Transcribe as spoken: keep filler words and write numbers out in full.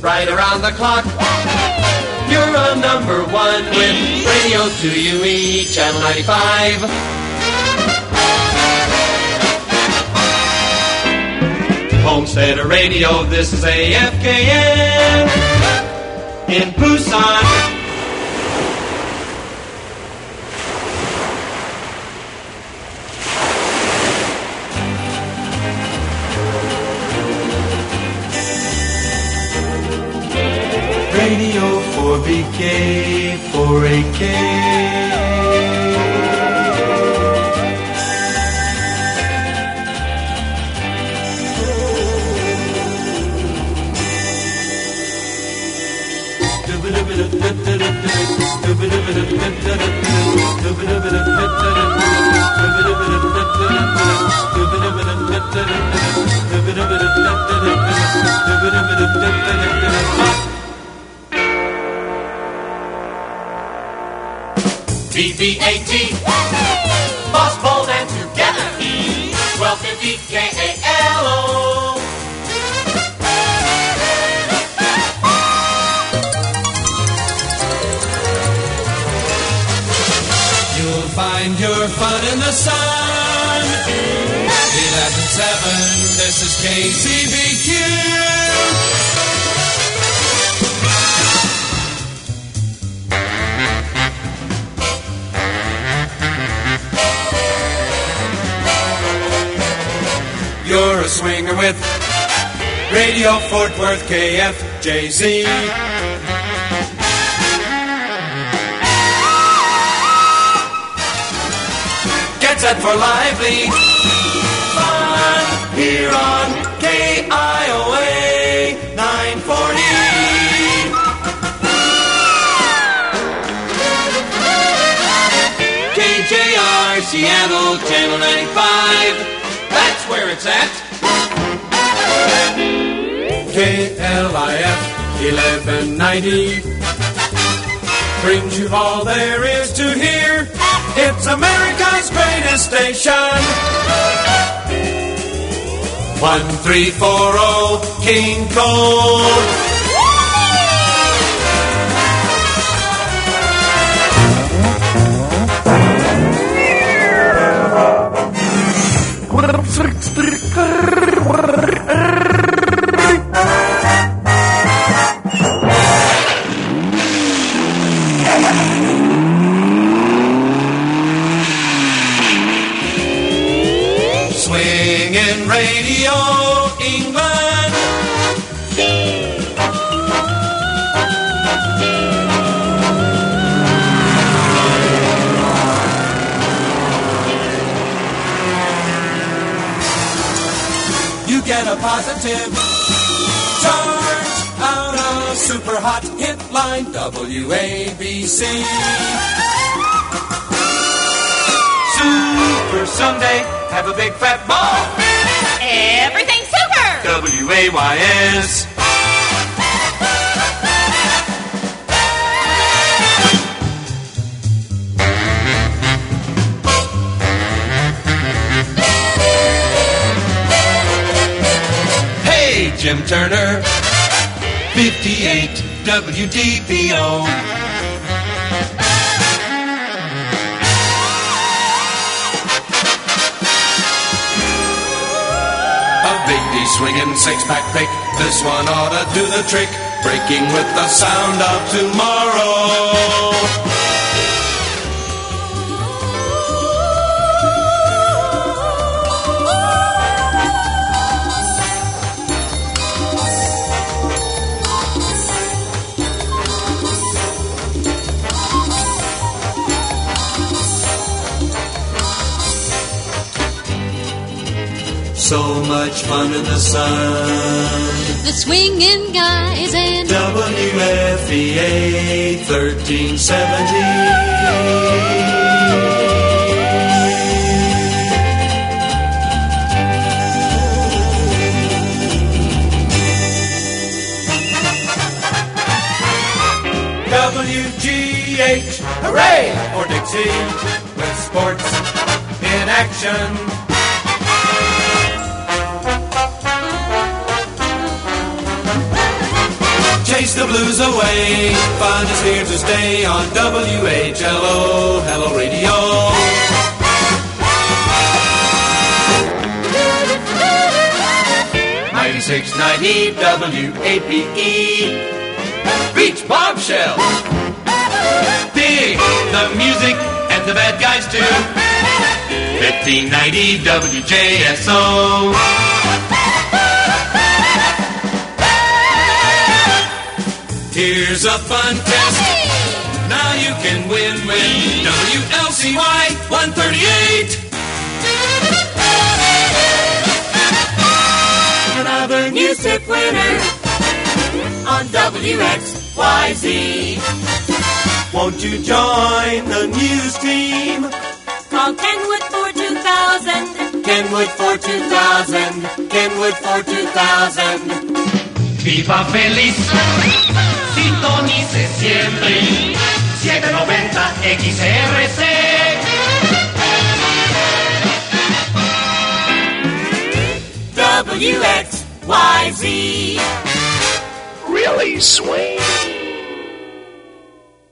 right around the clock. You're a number one with Radio two U E, Channel ninety-five. Homesteader Radio, this is A F K N in Busan. Radio four B K, four A K. B B A T, Boss Bold and together, twelve fifty K A L O. You'll find your fun in the sun. eleven seven, this is K C B Q. You're a swinger with Radio Fort Worth, K F J Z. Get set for lively fun here on K I O A nine forty. K J R Seattle, Channel ninety-five. That's where it's at. K L I F eleven ninety brings you all there is to hear. It's America's greatest station. one three four zero King Cole. Swingin' Radio England. You get a positive charge out of super hot hit line W A B C. Super Sunday, have a big fat ball. Everything's super. W A Y S. Hey, Jim Turner, fifty-eight W D P O. Swinging six-pack pick, this one ought to do the trick, breaking with the sound of tomorrow. So much fun in the sun. The swinging guys and W F E A thirteen seventy. W G H, hooray for Dixie, with sports in action. chase the blues away. Fun is here to stay on W H L O, Hello Radio. ninety-six ninety W A P E, Beach Bombshell. Dig the music and the bad guys too. fifteen ninety W J S O. Here's a fun test. Now you can win with W L C Y one thirty-eight. Another news tip winner on W X Y Z. Won't you join the news team? Call Kenwood for two thousand. Kenwood for two thousand. Kenwood for two thousand. Viva feliz, sintonice siempre, setecientos noventa X R C. W X Y Z. Really, Swain?